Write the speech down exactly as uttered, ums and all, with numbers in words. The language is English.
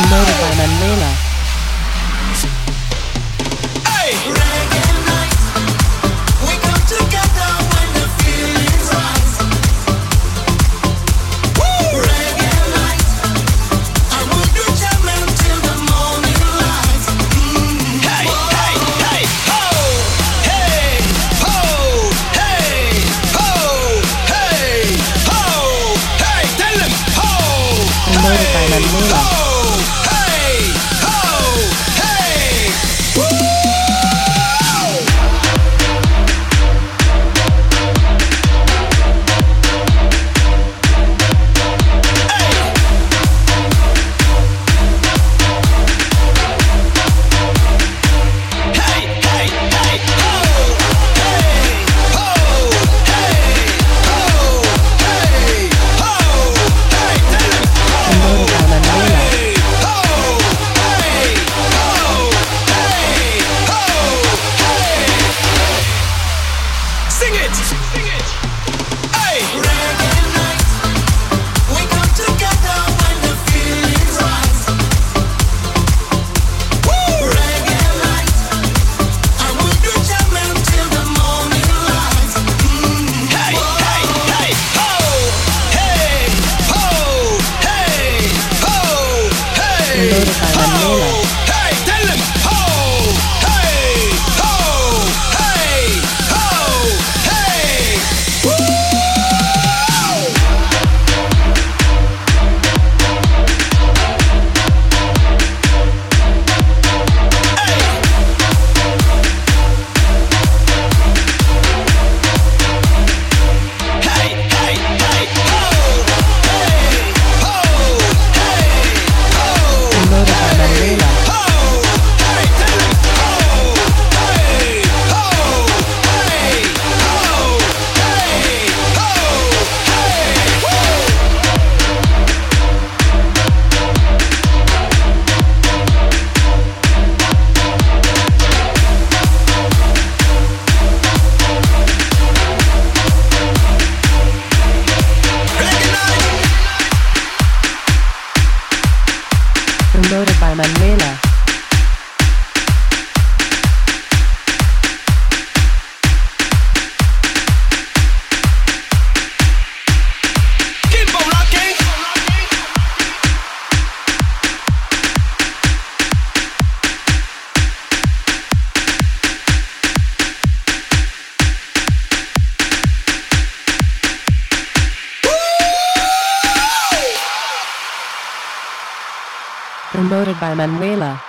Promoted by Manuela. Hey! Reggae night, we come together when the feeling's rise. Woo! Reggae night, I will do jamming till the morning light. Mm. Hey, hey, hey, ho! Hey, ho! Hey, ho! Hey, ho! Hey, tell them ho! Promoted by Manuela. Ho! Hey, ho! Hey! Woo! Promoted by Manuela. Sing it! Sing it! Hey! Reggae night, we come together when the feeling's rise. Woo! Reggae night, I will do jamming till the morning light. Mm. Hey, hey, hey, ho! Hey, ho! Hey, ho! Hey, Promoted by Manuela. Hey, tell them ho! Hey, ho! Hey, ho! Hey! Woo! Hey, hey, hey, ho! Hey, ho! Hey, ho! Promoted by Manuela. Ho! Hey, tell them ho! Hey, ho! Hey, ho! Hey, ho! Hey! Woo! Reggae night! Promoted by Manuela. Keep on rocking! Promoted by Manuela.